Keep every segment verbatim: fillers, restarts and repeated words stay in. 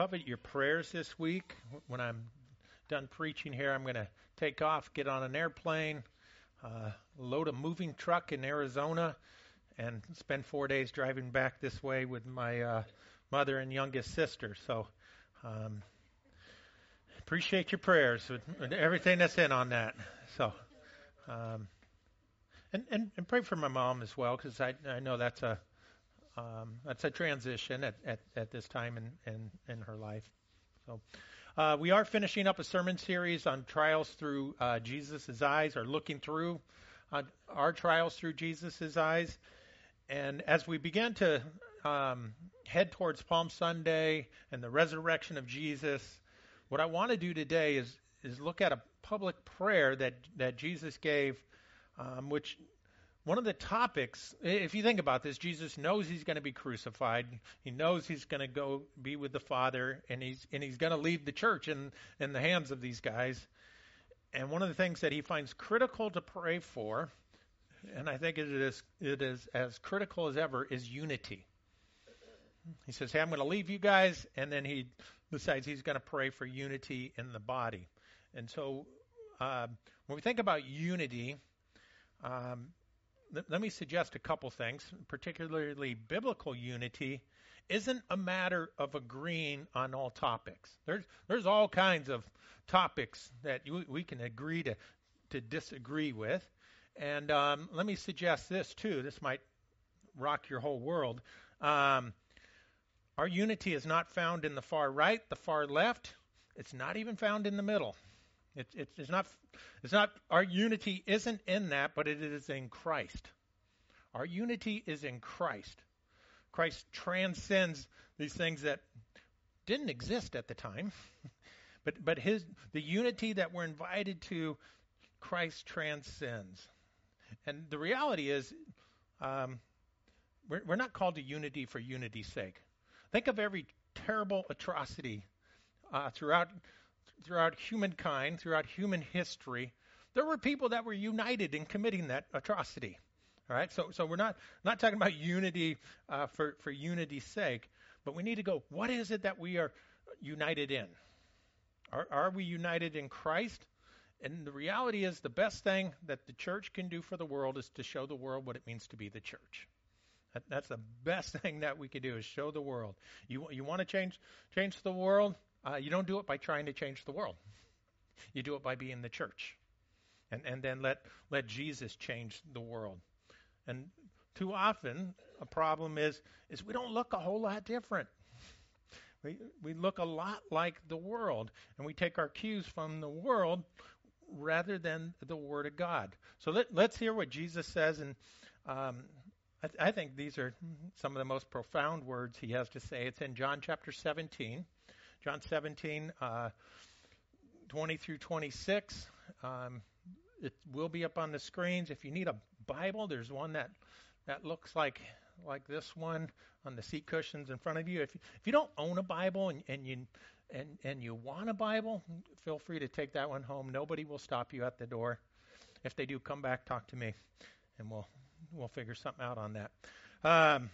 Covet your prayers this week. When I'm done preaching here, I'm going to take off, get on an airplane, uh, load a moving truck in Arizona, and spend four days driving back this way with my uh, mother and youngest sister. So um, appreciate your prayers with, with everything that's in on that. So um, and, and and pray for my mom as well, because I I know that's a Um, that's a transition at, at, at this time in, in, in her life. So uh, we are finishing up a sermon series on trials through uh, Jesus' eyes, or looking through uh, our trials through Jesus' eyes. And as we begin to um, head towards Palm Sunday and the resurrection of Jesus, what I want to do today is is look at a public prayer that, that Jesus gave, um, which one of the topics, if you think about this, Jesus knows he's going to be crucified. He knows he's going to go be with the Father, and he's and he's going to leave the church in, in the hands of these guys. And one of the things that he finds critical to pray for, and I think it is it is as critical as ever, is unity. He says, hey, I'm going to leave you guys, and then he decides he's going to pray for unity in the body. And so uh, when we think about unity, um, let me suggest a couple things. Particularly biblical unity isn't a matter of agreeing on all topics. There's there's all kinds of topics that you, we can agree to to disagree with. And um, let me suggest this too. This might rock your whole world. Um, our unity is not found in the far right, the far left. It's not even found in the middle. It's it's, it's not it's not our unity isn't in that, but it is in Christ. Our unity is in Christ. Christ transcends these things that didn't exist at the time, but but his the unity that we're invited to, Christ transcends. And the reality is, um, we're we're not called to unity for unity's sake. Think of every terrible atrocity uh, throughout. Throughout humankind, throughout human history, there were people that were united in committing that atrocity. All right, so so we're not not talking about unity uh, for for unity's sake, but we need to go, what is it that we are united in? Are are we united in Christ? And the reality is, the best thing that the church can do for the world is to show the world what it means to be the church. That, that's the best thing that we can do, is show the world. You you want to change change the world? Uh, you don't do it by trying to change the world. You do it by being the church. And and then let, let Jesus change the world. And too often, a problem is, is we don't look a whole lot different. We we look a lot like the world, and we take our cues from the world rather than the Word of God. So let, let's hear what Jesus says, and um, I, th- I think these are some of the most profound words he has to say. It's in John chapter seventeen. John seventeen, uh, twenty through twenty-six. Um, it will be up on the screens. If you need a Bible, there's one that, that looks like like this one on the seat cushions in front of you. If you, if you don't own a Bible and, and you and and you want a Bible, feel free to take that one home. Nobody will stop you at the door. If they do, come back, talk to me, and we'll we'll figure something out on that. Um,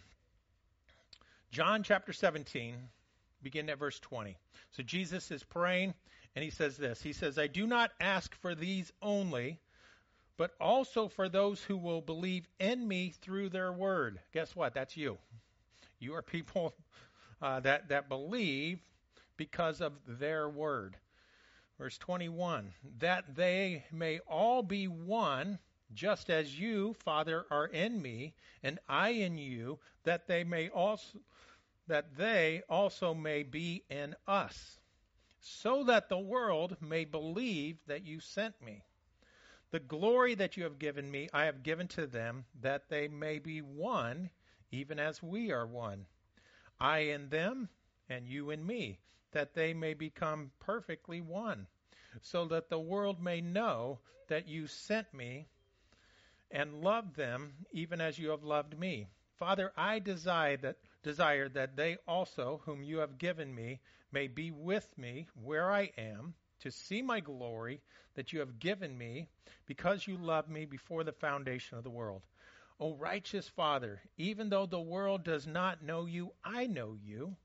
John chapter seventeen. Begin at verse twenty. So Jesus is praying, and he says this. He says, I do not ask for these only, but also for those who will believe in me through their word. Guess what? That's you. You are people uh, that, that believe because of their word. Verse twenty-one, that they may all be one, just as you, Father, are in me, and I in you, that they may also... that they also may be in us, so that the world may believe that you sent me. The glory that you have given me, I have given to them, that they may be one, even as we are one. I in them, and you in me, that they may become perfectly one, so that the world may know that you sent me and loved them, even as you have loved me. Father, I desire that desire that they also, whom you have given me, may be with me where I am, to see my glory that you have given me, because you loved me before the foundation of the world. O righteous Father, even though the world does not know you, I know you,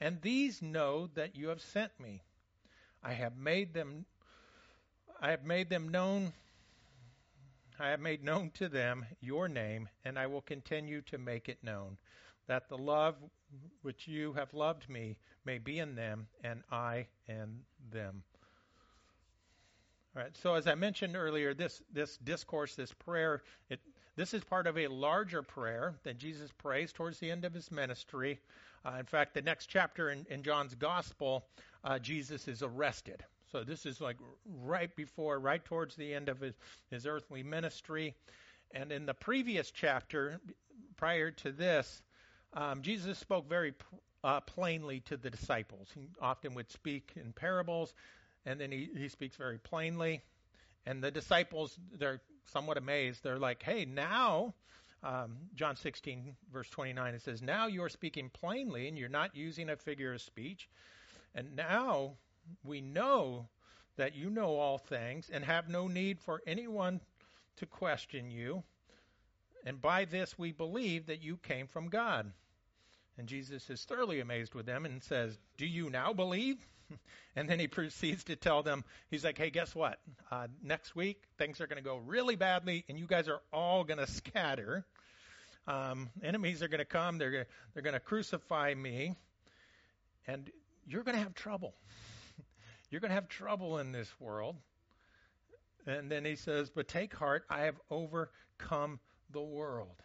and these know that you have sent me. I have made them I have made them known I have made known to them your name, and I will continue to make it known, that the love which you have loved me may be in them, and I in them. All right. So as I mentioned earlier, this this discourse, this prayer, it this is part of a larger prayer that Jesus prays towards the end of his ministry. Uh, in fact, the next chapter in, in John's Gospel, uh, Jesus is arrested. So this is like right before, right towards the end of his, his earthly ministry. And in the previous chapter, prior to this, um, Jesus spoke very uh, plainly to the disciples. He often would speak in parables, and then he, he speaks very plainly. And the disciples, they're somewhat amazed. They're like, hey, now, um, John sixteen, verse twenty-nine, it says, now you are speaking plainly, and you're not using a figure of speech. And now we know that you know all things and have no need for anyone to question you. And by this we believe that you came from God. And Jesus is thoroughly amazed with them and says, do you now believe? And then he proceeds to tell them, he's like, hey, guess what? Uh, next week, things are going to go really badly, and you guys are all going to scatter. Um, enemies are going to come. They're gonna, they're going to crucify me, and you're going to have trouble. You're going to have trouble in this world. And then he says, but take heart, I have overcome the world.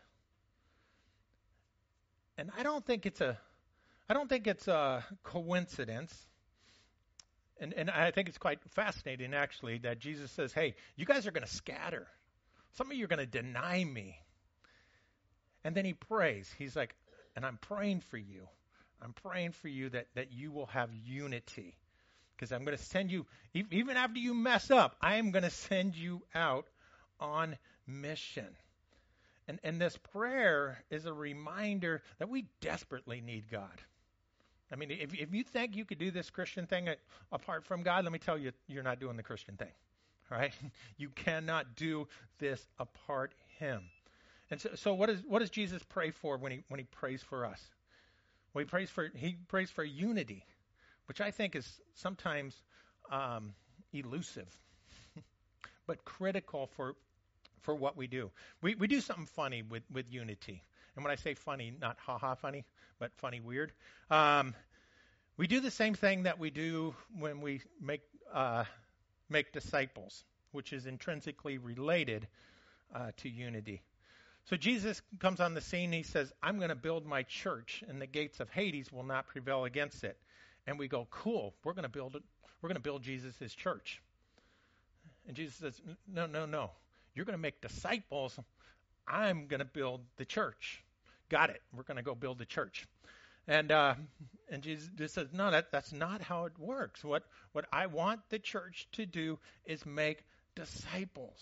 And I don't think it's a, I don't think it's a coincidence. And, and I think it's quite fascinating, actually, that Jesus says, hey, you guys are going to scatter. Some of you are going to deny me. And then he prays. He's like, and I'm praying for you. I'm praying for you that, that you will have unity. Because I'm going to send you, even after you mess up, I am going to send you out on mission. And, and this prayer is a reminder that we desperately need God. I mean, if, if you think you could do this Christian thing apart from God, let me tell you, you're not doing the Christian thing, right? You cannot do this apart Him. And so, so what, is, what does Jesus pray for when he when he prays for us? Well, he prays for he prays for unity, which I think is sometimes um, elusive, but critical for for what we do. We we do something funny with, with unity. And when I say funny, not ha-ha funny, but funny weird. Um, we do the same thing that we do when we make uh, make disciples, which is intrinsically related uh, to unity. So Jesus comes on the scene. He says, I'm going to build my church, and the gates of Hades will not prevail against it. And we go, cool, we're going to build it. We're going to build Jesus' church. And Jesus says, no, no, no. You're going to make disciples. I'm going to build the church. Got it. We're going to go build the church. And uh, and Jesus says, no, that, that's not how it works. What what I want the church to do is make disciples.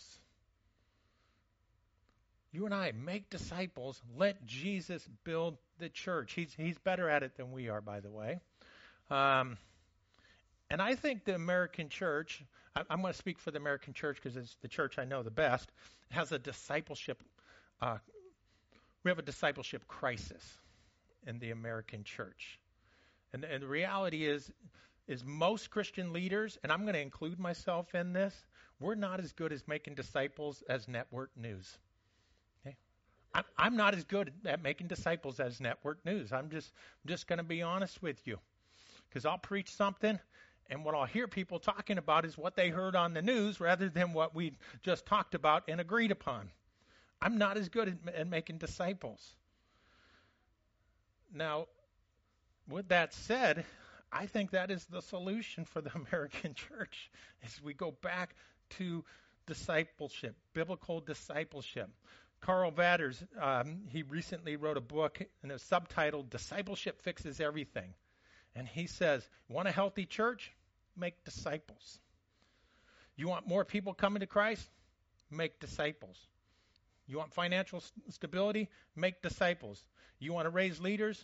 You and I make disciples. Let Jesus build the church. He's he's better at it than we are, by the way. Um, and I think the American church, I, I'm going to speak for the American church because it's the church I know the best, has a discipleship uh We have a discipleship crisis in the American church. And, and the reality is, is most Christian leaders, and I'm going to include myself in this, we're not as good as making disciples as network news. Okay? I'm, I'm not as good at making disciples as network news. I'm just, just going to be honest with you. Because I'll preach something, and what I'll hear people talking about is what they heard on the news rather than what we just talked about and agreed upon. I'm not as good at, at making disciples. Now, with that said, I think that is the solution for the American church, is we go back to discipleship, biblical discipleship. Carl Vadders, um, he recently wrote a book, and it's subtitled Discipleship Fixes Everything. And he says, want a healthy church? Make disciples. You want more people coming to Christ? Make disciples. You want financial st- stability? Make disciples. You want to raise leaders?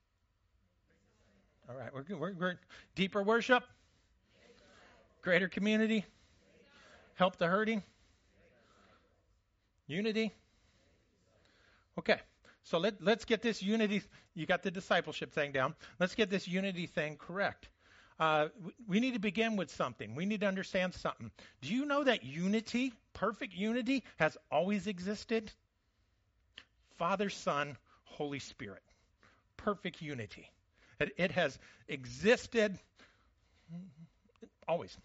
All right, we're, we're, we're deeper worship, greater community, help the hurting, unity. Okay, So let, let's get this unity. You got the discipleship thing down. Let's get this unity thing correct. Uh, we, we need to begin with something. We need to understand something. Do you know that unity, perfect unity, has always existed? Father, Son, Holy Spirit. Perfect unity. It, it has existed always.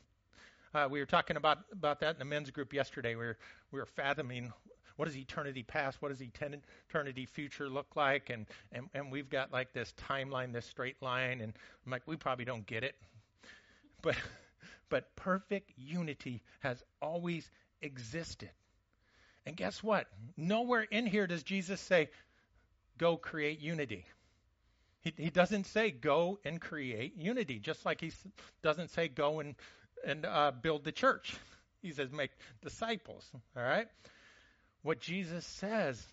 Uh, we were talking about, about that in the men's group yesterday. We were, we were fathoming what does eternity past, what does eternity future look like, and, and, and we've got like this timeline, this straight line, and I'm like, we probably don't get it. But, but perfect unity has always existed. And guess what? Nowhere in here does Jesus say, go create unity. He, he doesn't say go and create unity, just like he s- doesn't say go and, and uh, build the church. He says make disciples, all right? What Jesus says,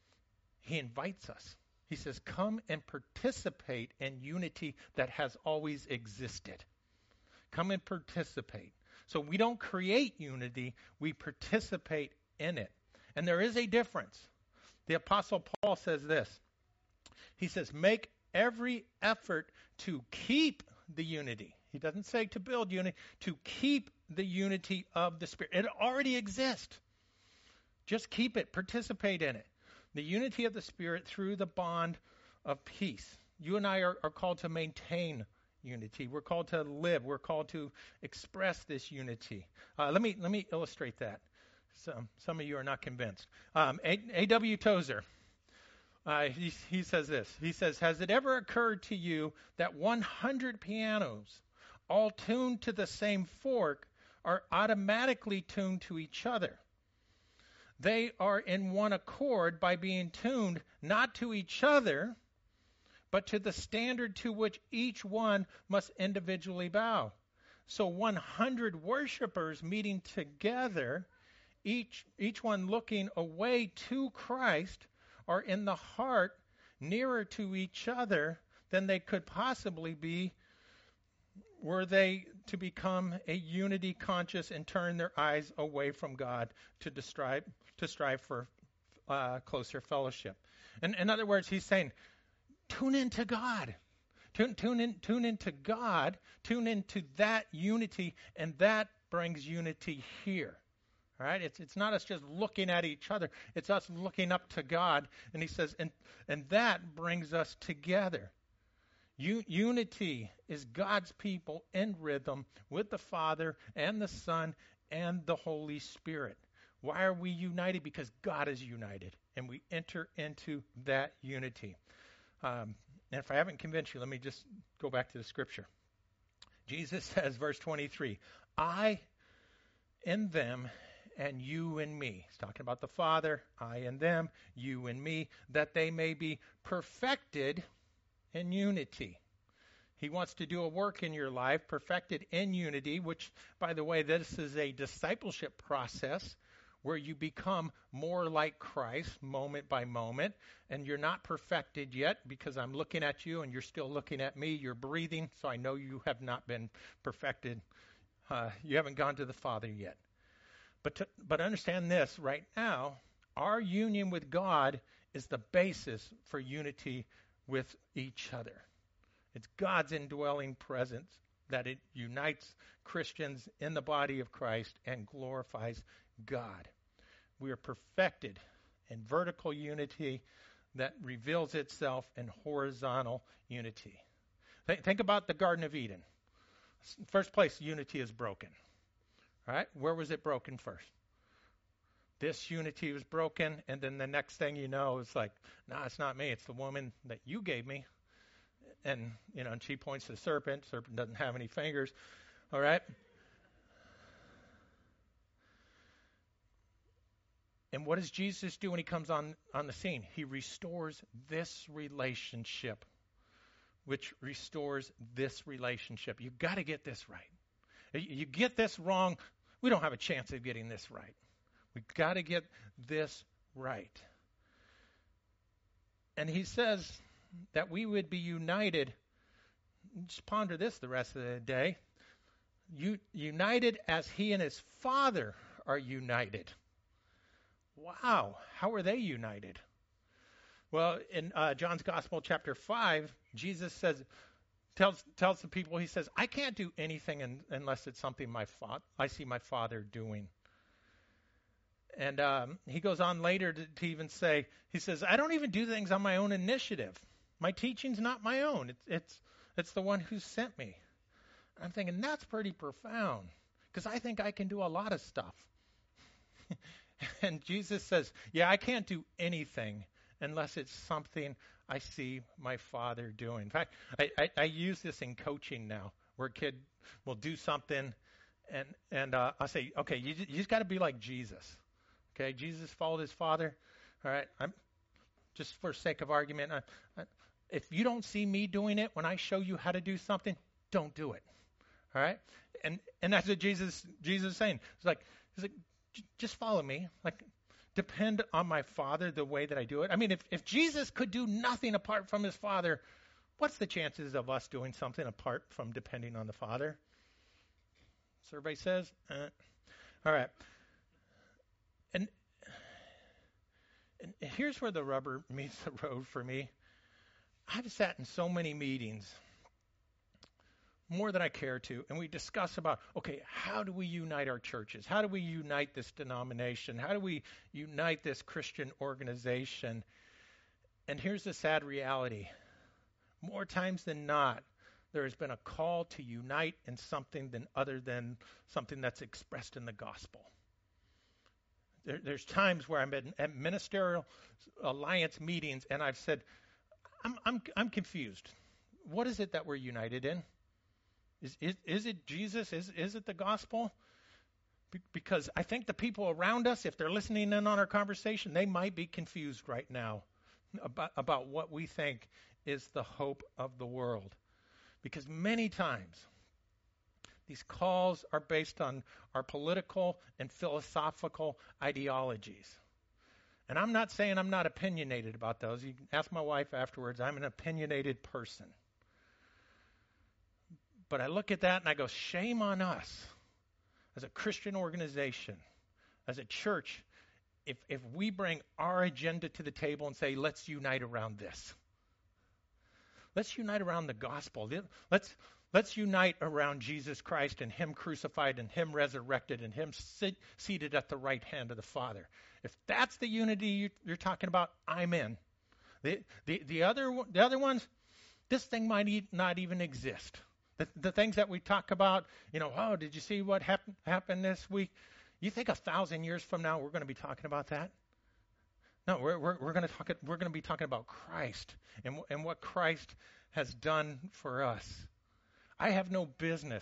he invites us. He says, come and participate in unity that has always existed. Come and participate. So we don't create unity, we participate in it. And there is a difference. The Apostle Paul says this. He says, make every effort to keep the unity. He doesn't say to build unity, to keep the unity of the Spirit. It already exists. Just keep it. Participate in it. The unity of the Spirit through the bond of peace. You and I are, are called to maintain unity. We're called to live. We're called to express this unity. Uh, let me let me illustrate that. Some some of you are not convinced. Um, A W Tozer, uh, he, he says this. He says, has it ever occurred to you that one hundred pianos, all tuned to the same fork, are automatically tuned to each other? They are in one accord by being tuned not to each other, but to the standard to which each one must individually bow. So one hundred worshipers meeting together, each, each one looking away to Christ, are in the heart nearer to each other than they could possibly be were they to become a unity conscious and turn their eyes away from God to strive, to strive for uh, closer fellowship. And in other words, he's saying, tune into God. Tune, tune in, tune into God. Tune into that unity, and that brings unity here. All right? It's it's not us just looking at each other. It's us looking up to God. And he says, and and that brings us together. U- unity is God's people in rhythm with the Father and the Son and the Holy Spirit. Why are we united? Because God is united, and we enter into that unity. Um, and if I haven't convinced you, let me just go back to the scripture. Jesus says, verse twenty-three, I in them and you in me. He's talking about the Father, I in them, you in me, that they may be perfected in unity. He wants to do a work in your life, perfected in unity, which, by the way, this is a discipleship process where you become more like Christ moment by moment, and you're not perfected yet because I'm looking at you and you're still looking at me. You're breathing, so I know you have not been perfected. Uh, you haven't gone to the Father yet. But to, but understand this, right now, our union with God is the basis for unity with each other. It's God's indwelling presence that it unites Christians in the body of Christ and glorifies God. We are perfected in vertical unity that reveals itself in horizontal unity. Th- think about the Garden of Eden. First place, unity is broken. All right? Where was it broken first? This unity was broken, and then the next thing you know, it's like, no, nah, it's not me. It's the woman that you gave me. And, you know, and she points to the serpent. Serpent doesn't have any fingers. All right? And what does Jesus do when he comes on, on the scene? He restores this relationship, which restores this relationship. You've got to get this right. You get this wrong, we don't have a chance of getting this right. We've got to get this right. And he says that we would be united. Just ponder this the rest of the day. You, united as he and his Father are united. Wow, how are they united? Well, in uh, John's Gospel, chapter five, Jesus says, tells tells the people, he says, I can't do anything in, unless it's something my fa- I see my Father doing. And um, he goes on later to, to even say, he says, I don't even do things on my own initiative. My teaching's not my own. It's it's it's the one who sent me. I'm thinking that's pretty profound, because I think I can do a lot of stuff. And Jesus says, yeah, I can't do anything unless it's something I see my Father doing. In fact, I, I, I use this in coaching now, where a kid will do something, and and uh, I say, okay, you, you just got to be like Jesus. Okay, Jesus followed his Father. All right, I'm just for sake of argument. I, I, if you don't see me doing it when I show you how to do something, don't do it. All right, and and that's what Jesus Jesus is saying. It's like he's like, just follow me. Like, depend on my Father the way that I do it. I mean, if if Jesus could do nothing apart from his Father, what's the chances of us doing something apart from depending on the Father? Survey says, eh. All right. And, and here's where the rubber meets the road for me. I've sat in so many meetings, more than I care to, and we discuss about, okay, how do we unite our churches? How do we unite this denomination? How do we unite this Christian organization? And here's the sad reality. More times than not, there has been a call to unite in something than other than something that's expressed in the gospel. There, there's times where I'm at, at ministerial alliance meetings, and I've said, I'm, I'm, I'm confused. What is it that we're united in? Is, is, is it Jesus? Is, is it the gospel? Be, because I think the people around us, if they're listening in on our conversation, they might be confused right now about, about what we think is the hope of the world. Because many times, these calls are based on our political and philosophical ideologies. And I'm not saying I'm not opinionated about those. You can ask my wife afterwards. I'm an opinionated person. But I look at that and I go, shame on us as a Christian organization, as a church, if if we bring our agenda to the table and say, let's unite around this. Let's unite around the gospel. Let's Let's unite around Jesus Christ and him crucified and him resurrected and him sit, seated at the right hand of the Father. If that's the unity you, you're talking about, I'm in. The, the, the, other, the other ones, this thing might e- not even exist. The, the things that we talk about, you know, oh, did you see what happened, happened this week? You think a thousand years from now we're going to be talking about that? No, we're, we're, we're going to talk. We're going to be talking about Christ and, and what Christ has done for us. I have no business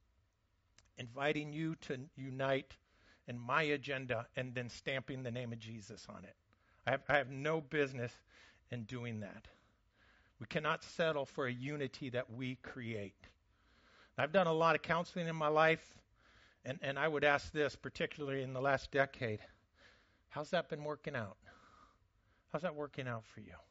inviting you to unite in my agenda and then stamping the name of Jesus on it. I have, I have no business in doing that. We cannot settle for a unity that we create. I've done a lot of counseling in my life, and, and I would ask this, particularly in the last decade, how's that been working out? How's that working out for you?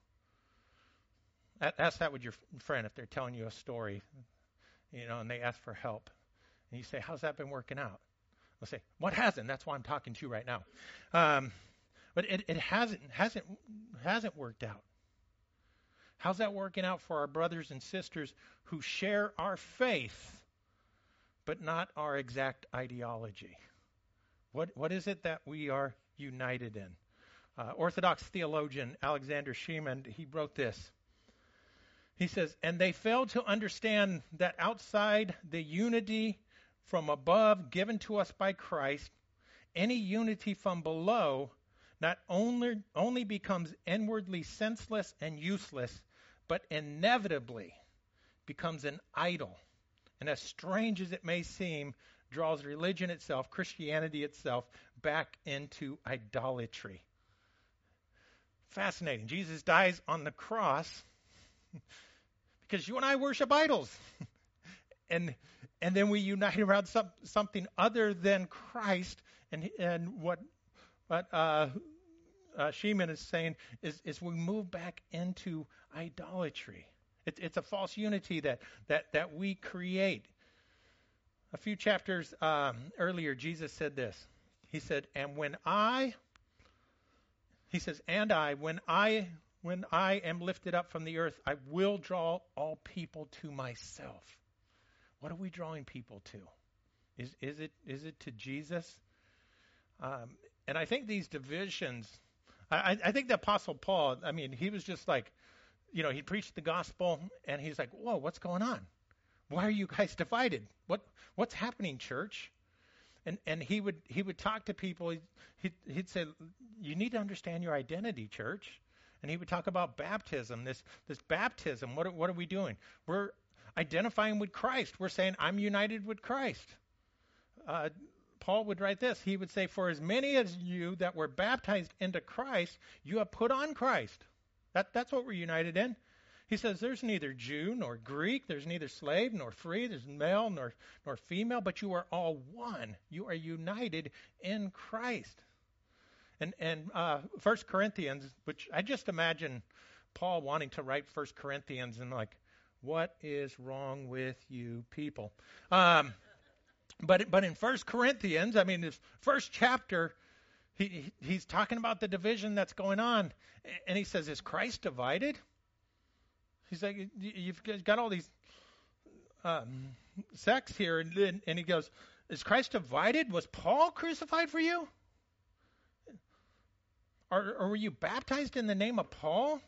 Ask that with your friend if they're telling you a story, you know, and they ask for help. And you say, how's that been working out? They'll say, what hasn't? That's why I'm talking to you right now. Um, but it, it hasn't, hasn't, hasn't worked out. How's that working out for our brothers and sisters who share our faith, but not our exact ideology? What What is it that we are united in? Uh, Orthodox theologian Alexander Sheeman, he wrote this. He says, and they failed to understand that outside the unity from above given to us by Christ, any unity from below not only, only becomes inwardly senseless and useless, but inevitably becomes an idol. And as strange as it may seem, draws religion itself, Christianity itself, back into idolatry. Fascinating. Jesus dies on the cross because you and I worship idols. and and then we unite around some, something other than Christ. And and what what uh, uh, Sheeman is saying is, is we move back into idolatry. It, it's a false unity that, that, that we create. A few chapters um, earlier, Jesus said this. He said, and when I, he says, and I, when I when I am lifted up from the earth, I will draw all people to myself. What are we drawing people to? Is is it is it to Jesus? Um, and I think these divisions, I, I think the Apostle Paul, I mean, he was just like, you know, he preached the gospel, and he's like, whoa, what's going on? Why are you guys divided? What what's happening, church? And and he would he would talk to people. He'd, he'd, he'd say, you need to understand your identity, church. And he would talk about baptism. This this baptism. What are, what are we doing? We're identifying with Christ. We're saying, I'm united with Christ. Uh, Paul would write this. He would say, for as many as you that were baptized into Christ, you have put on Christ. That that's what we're united in. He says there's neither Jew nor Greek, there's neither slave nor free, there's male nor nor female, but you are all one. You are united in Christ. And and uh, First Corinthians, which I just imagine Paul wanting to write First Corinthians and like, what is wrong with you people? Um, but but in First Corinthians, I mean, this first chapter, he he's talking about the division that's going on, and he says, is Christ divided? He's like, you've got all these um, sects here, and, and he goes, is Christ divided? Was Paul crucified for you? Or, or were you baptized in the name of Paul?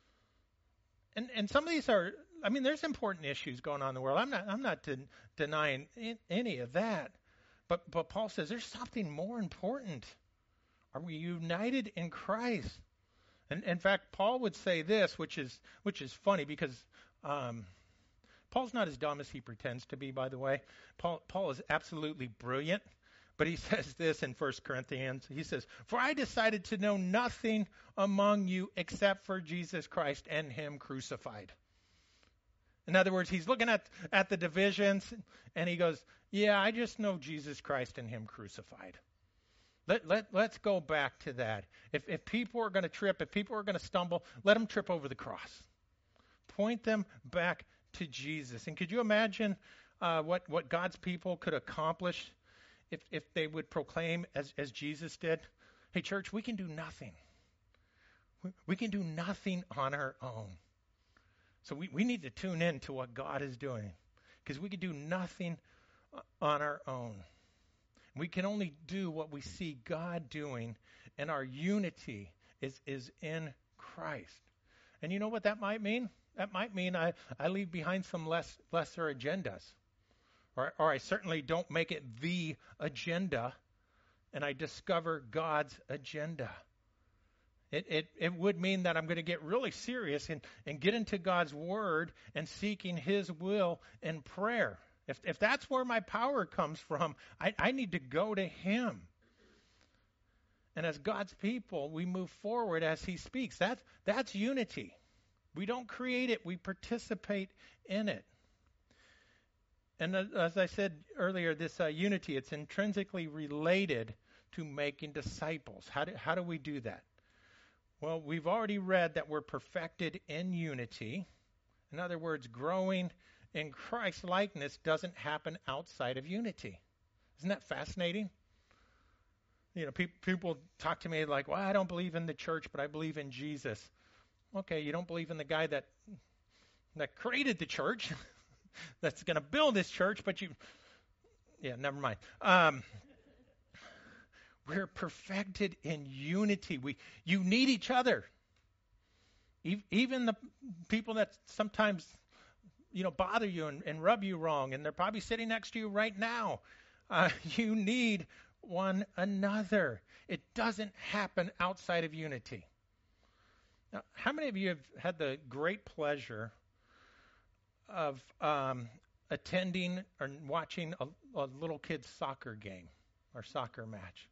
And and some of these are, I mean, there's important issues going on in the world. I'm not I'm not de- denying in, any of that. But but Paul says there's something more important. Are we united in Christ? And in fact, Paul would say this, which is which is funny because um, Paul's not as dumb as he pretends to be, by the way. Paul Paul is absolutely brilliant. But he says this in First Corinthians. He says, for I decided to know nothing among you except for Jesus Christ and him crucified. In other words, he's looking at, at the divisions, and he goes, yeah, I just know Jesus Christ and him crucified. Let, let, let's go back to that. If, if people are going to trip, if people are going to stumble, let them trip over the cross. Point them back to Jesus. And could you imagine uh, what, what God's people could accomplish If if they would proclaim as, as Jesus did? Hey, church, we can do nothing. We, we can do nothing on our own. So we, we need to tune in to what God is doing, because we can do nothing on our own. We can only do what we see God doing, and our unity is, is in Christ. And you know what that might mean? That might mean I, I leave behind some less lesser agendas. Or, or I certainly don't make it the agenda, and I discover God's agenda. It it, it would mean that I'm going to get really serious and, and get into God's Word and seeking His will in prayer. If if that's where my power comes from, I, I need to go to Him. And as God's people, we move forward as He speaks. That's, that's unity. We don't create it, we participate in it. And as I said earlier, this uh, unity, it's intrinsically related to making disciples. How do, how do we do that? Well, we've already read that we're perfected in unity. In other words, growing in Christ's likeness doesn't happen outside of unity. Isn't that fascinating? You know, pe- people talk to me like, well, I don't believe in the church, but I believe in Jesus. Okay, you don't believe in the guy that that created the church. That's going to build this church, but you, yeah, never mind. Um, we're perfected in unity. We, you need each other. E- even the people that sometimes, you know, bother you and, and rub you wrong, and they're probably sitting next to you right now. Uh, you need one another. It doesn't happen outside of unity. Now, how many of you have had the great pleasure of um, attending or watching a, a little kid's soccer game or soccer match?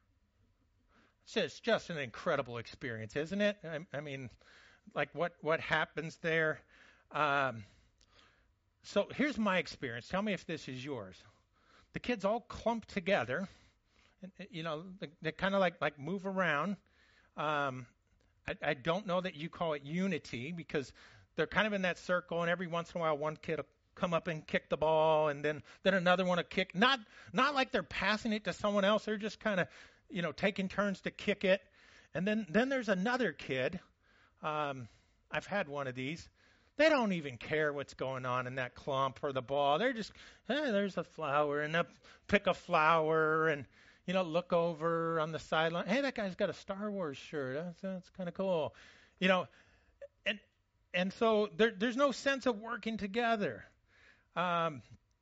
It's just, just an incredible experience, isn't it? I, I mean, like what, what happens there. Um, so here's my experience. Tell me if this is yours. The kids all clump together, and, you know, they, they kind of like, like move around. Um, I, I don't know that you call it unity, because they're kind of in that circle, and every once in a while one kid will come up and kick the ball, and then, then another one will kick. Not not like they're passing it to someone else. They're just kind of, you know, taking turns to kick it. And then, then there's another kid Um, I've had one of these. They don't even care what's going on in that clump or the ball. They're just, hey, there's a flower, and they'll pick a flower and, you know, look over on the sideline. Hey, that guy's got a Star Wars shirt. That's, that's kind of cool. You know, and and so there, there's no sense of working together. Um,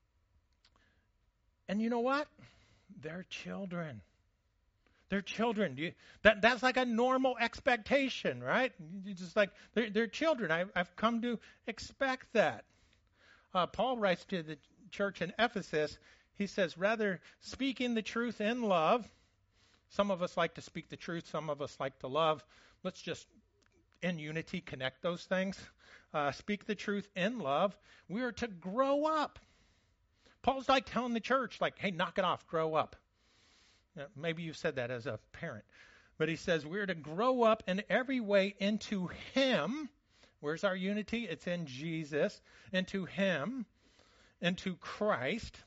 and you know what? They're children. They're children. You, that that's like a normal expectation, right? You just like they're, they're children. I, I've come to expect that. Uh, Paul writes to the church in Ephesus. He says, rather speaking the truth in love. Some of us like to speak the truth. Some of us like to love. Let's just in unity connect those things. Uh, speak the truth in love. We are to grow up. Paul's like telling the church, like, hey, knock it off, grow up. Maybe you've said that as a parent. But he says we're to grow up in every way into him. Where's our unity? It's in Jesus. Into him. Into Christ.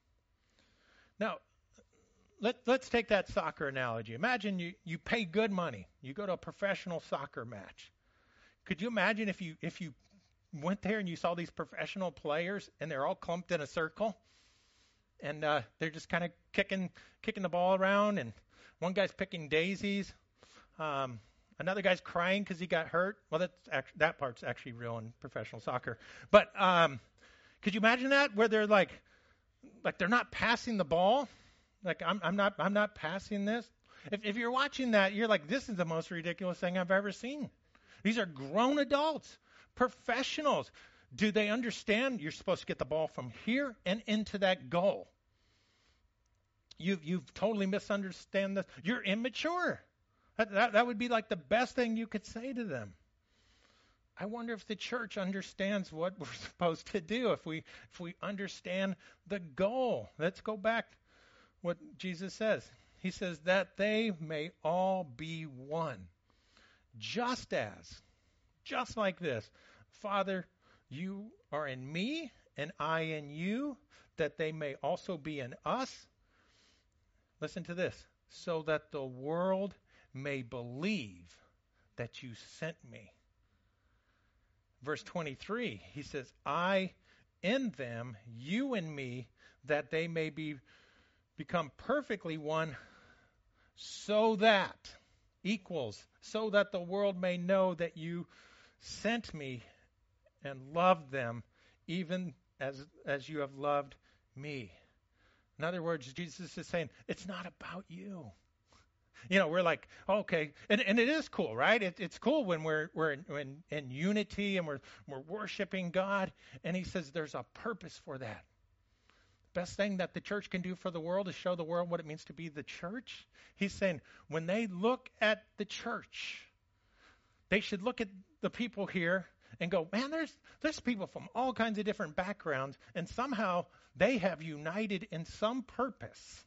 Now, let, let's take that soccer analogy. Imagine you, you pay good money. You go to a professional soccer match. Could you imagine if you if you went there and you saw these professional players and they're all clumped in a circle? And uh, they're just kind of kicking kicking the ball around, and one guy's picking daisies. Um, another guy's crying because he got hurt. Well, that's act- that part's actually real in professional soccer. But um, could you imagine that, where they're like, like they're not passing the ball? Like I'm, I'm not, I'm not passing this. If, if you're watching that, you're like, this is the most ridiculous thing I've ever seen. These are grown adults, professionals. Do they understand you're supposed to get the ball from here and into that goal? You've, you've totally misunderstand this. You're immature. That, that, that would be like the best thing you could say to them. I wonder if the church understands what we're supposed to do, if we if we understand the goal. Let's go back what Jesus says. He says that they may all be one. Just as, just like this, Father, you are in me, and I in you, that they may also be in us. Listen to this. So that the world may believe that you sent me. Verse twenty-three, he says, I in them, you in me, that they may be become perfectly one, so that, equals, so that the world may know that you sent me and loved them, even as as you have loved me. In other words, Jesus is saying, it's not about you. You know, we're like, okay, and, and it is cool, right? It, it's cool when we're we're in, in, in unity and we're we're worshiping God. And he says there's a purpose for that. Best thing that the church can do for the world is show the world what it means to be the church. He's saying when they look at the church, they should look at the people here and go, man, there's there's people from all kinds of different backgrounds, and somehow they have united in some purpose.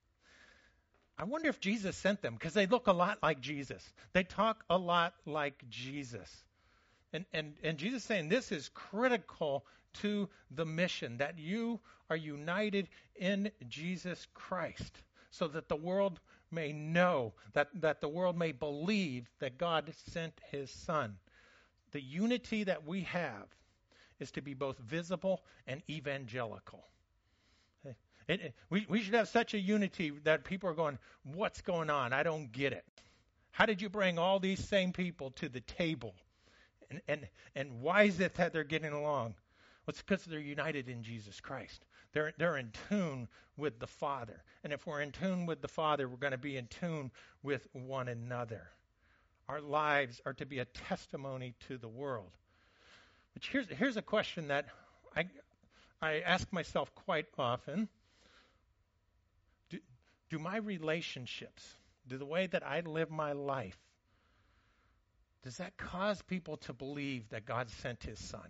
I wonder if Jesus sent them, because they look a lot like Jesus. They talk a lot like Jesus. And, and, and Jesus is saying this is critical to the mission, that you are united in Jesus Christ, so that the world may know, that, that the world may believe that God sent his Son. The unity that we have is to be both visible and evangelical. It, it, we, we should have such a unity that people are going, what's going on? I don't get it. How did you bring all these same people to the table? And, and, and why is it that they're getting along? Well, it's because they're united in Jesus Christ. They're, they're in tune with the Father. And if we're in tune with the Father, we're going to be in tune with one another. Our lives are to be a testimony to the world. But here's, here's a question that I, I ask myself quite often. Do, do my relationships, do the way that I live my life, does that cause people to believe that God sent his Son?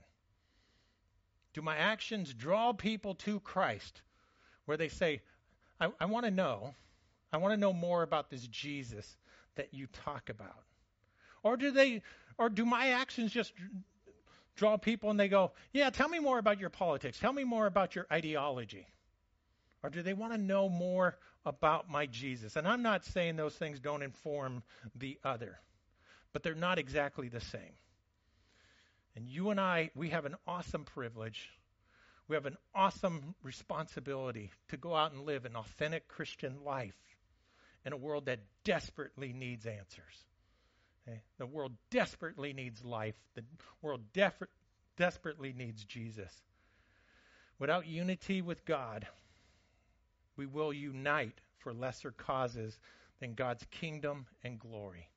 Do my actions draw people to Christ, where they say, I, I want to know, I want to know more about this Jesus that you talk about? Or do they, or do my actions just draw people and they go, yeah, tell me more about your politics. Tell me more about your ideology. Or do they want to know more about my Jesus? And I'm not saying those things don't inform the other. but they're not exactly the same. And you and I, we have an awesome privilege. We have an awesome responsibility to go out and live an authentic Christian life in a world that desperately needs answers. Okay? The world desperately needs life. The world def- desperately needs Jesus. Without unity with God, we will unite for lesser causes than God's kingdom and glory.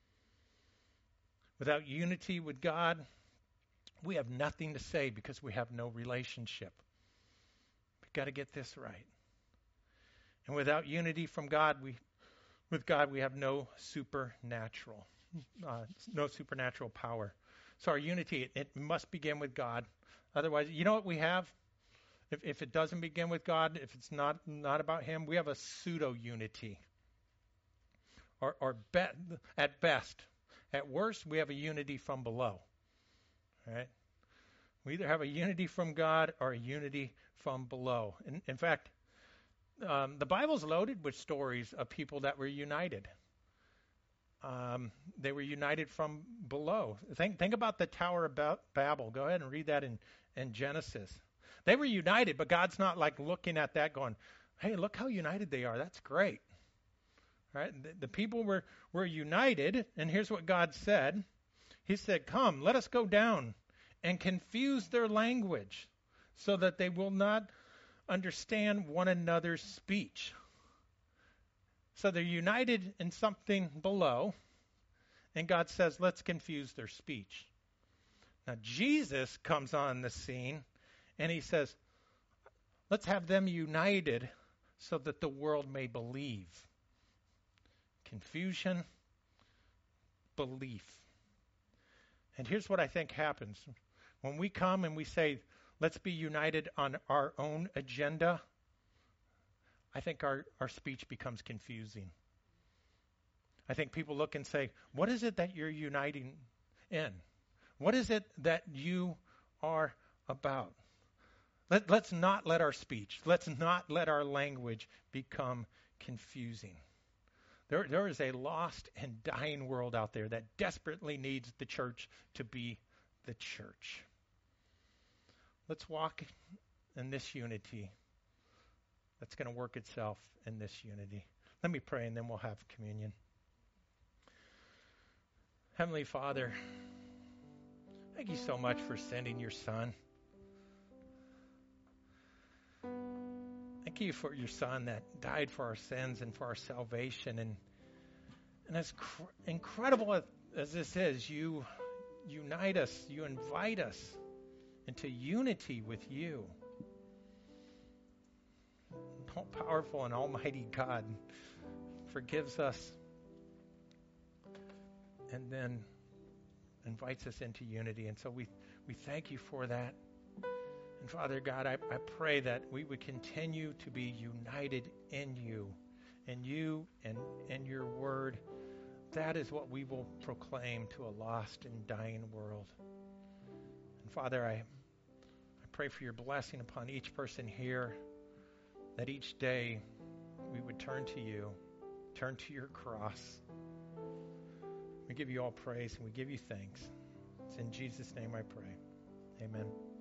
Without unity with God, we have nothing to say because we have no relationship. We've got to get this right. And without unity from God, we, with God, we have no supernatural, uh, no supernatural power. So our unity, it, it must begin with God. Otherwise, you know what we have? If, if it doesn't begin with God, if it's not not about Him, we have a pseudo-unity. Or, or be, at best, at worst, we have a unity from below. Right? We either have a unity from God or a unity from below. In, in fact, um, the Bible's loaded with stories of people that were united. Um, they were united from below. Think, think about the Tower of ba- Babel. Go ahead and read that in, in Genesis. They were united, but God's not like looking at that going, hey, look how united they are. That's great. Right? The, the people were, were united, and here's what God said. He said, come, let us go down and confuse their language so that they will not understand one another's speech. So they're united in something below, and God says, let's confuse their speech. Now, Jesus comes on the scene, and he says, let's have them united so that the world may believe. Confusion, belief. And here's what I think happens. When we come and we say, let's be united on our own agenda, I think our, our speech becomes confusing. I think people look and say, what is it that you're uniting in? What is it that you are about? Let, let's not let our speech, let's not let our language become confusing. There, there is a lost and dying world out there that desperately needs the church to be the church. Let's walk in this unity that's going to work itself in this unity. Let me pray and then we'll have communion. Heavenly Father, thank you so much for sending your Son. Thank you for your Son that died for our sins and for our salvation. And and as cr- incredible as, as this is, you unite us, you invite us into unity with you. All powerful and almighty God forgives us and then invites us into unity. And so we, we thank you for that. And Father God, I, I pray that we would continue to be united in you, in you and in your word. That is what we will proclaim to a lost and dying world. And Father, I, I pray for your blessing upon each person here, that each day we would turn to you, turn to your cross. We give you all praise and we give you thanks. It's in Jesus' name I pray. Amen.